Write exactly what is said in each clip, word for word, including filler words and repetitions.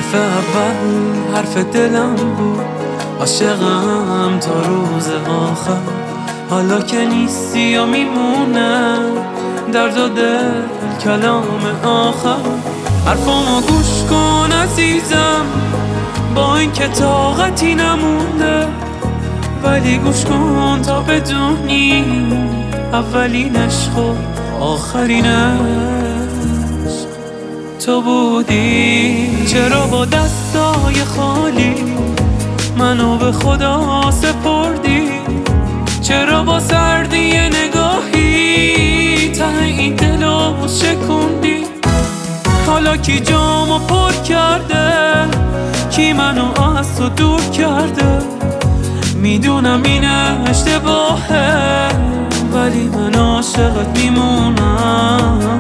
حرف اول حرف دلم بود، عاشقم تا روز آخر. حالا که نیستی و میمونم درد و دل کلام آخر. حرفامو گوش کن عزیزم، با این که طاقتی نمونده، ولی گوش کن تا بدونی اولین عشق و آخرین عشق تو بودی. چرا با دستای خالی منو به خدا سپردی؟ چرا با سردی نگاهی ته این دلو شکوندی؟ حالا کی جامو پر کرده، کی منو از تو دور کرده؟ میدونم این اشتباهه، ولی من عاشقت میمونم.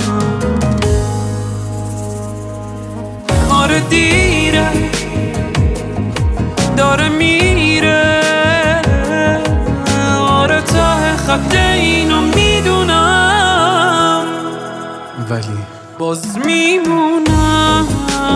آره دیره، داره میره، آره ته خط اینو میدونم، ولی باز میمونم.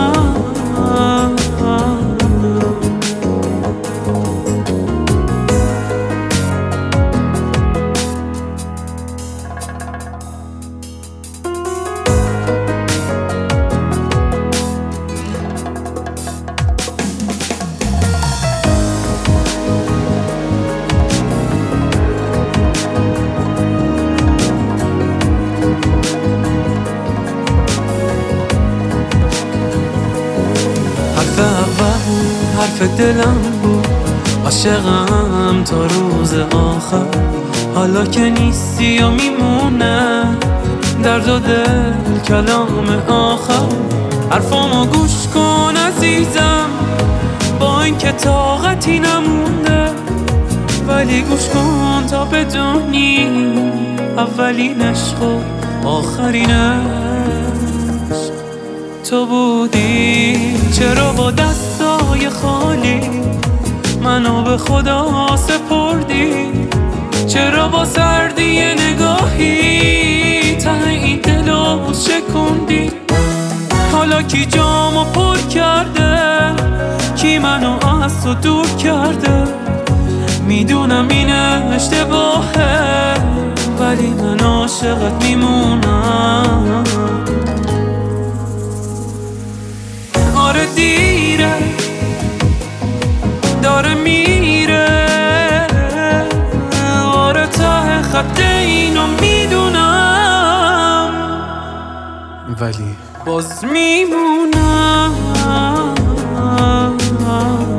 حرف دلم بود، عاشقم تا روز آخر. حالا که نیستی و میمونه درد و دل کلام آخر. حرفامو گوش کن عزیزم، با این که طاقتی نمونده، ولی گوش کن تا بدونی اولین عشق و آخرین عشق تو بودی. چرا با دستای خالی منو به خدا سپردی؟ چرا با سردی نگاهی ته این دلو شکوندی؟ حالا کی جامو پر کرده، کی منو از تو دور کرده؟ میدونم این اشتباهه، ولی من عاشقت میمونم. آره دیره، داره میره، آره ته خط اینو میدونم، ولی باز میمونم.